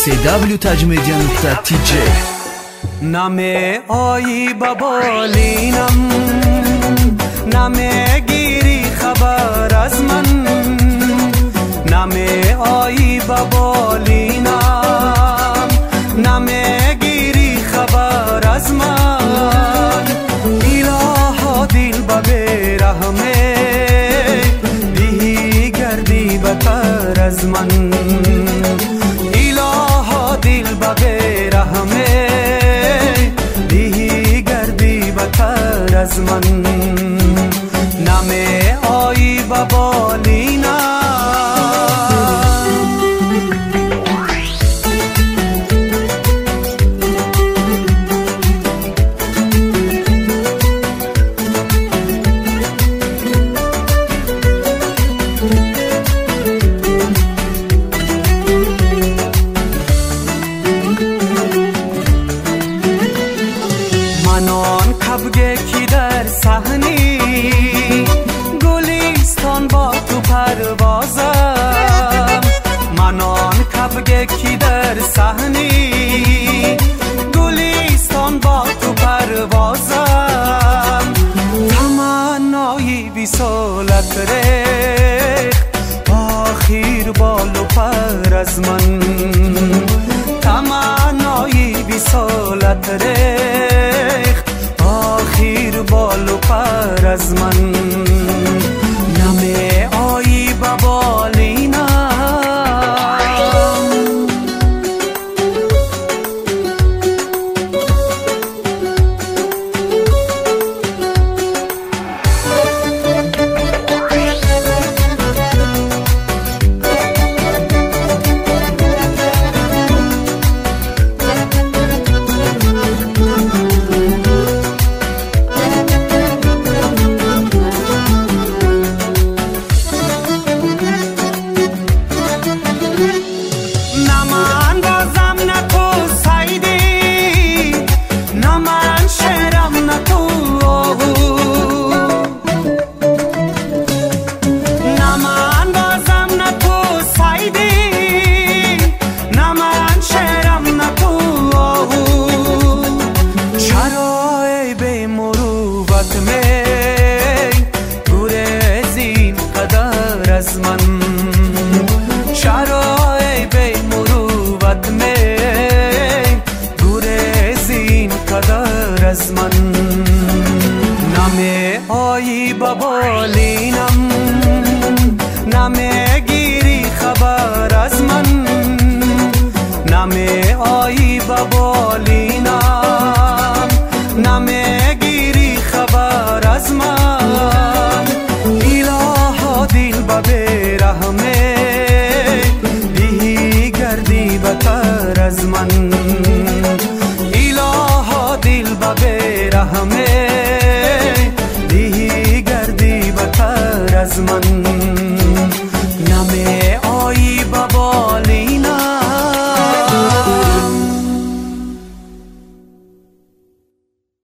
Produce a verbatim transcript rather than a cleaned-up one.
سی دبلیو تاجمدیا نقطه تی جی. نمه آیی ببالینم، نمه گیری خبر از من، نمه آیی ببالینم، نمه گیری خبر از من. ایلاها دل ببه رحمه دیهی گردی بتر از من، ایلاها دل ببه رحمه دیهی گردی بتر از من. نمه آیی ببالینم. منان کبگه کی در صحنی گلیستان با تو پروازم، منان کبگه کی در صحنی گلیستان با تو پروازم. تمنایی بی سالت ریخت آخیر بال و پر از من، تمنایی بی سالت ریخت آخیر بال و پر از من. نمه آیی ببالینم. از من شرای بی مروت می گریزین قدر از من. نمه آیی ببالینم، نمه گیری خبر از من، نمه آیی ببالینم، نمه گیری خبر از من. ایلاها دل ببه رحمه دیهی گردی بتر از من، ایلاها دل ببه رحمه دیهی گردی بتر از من.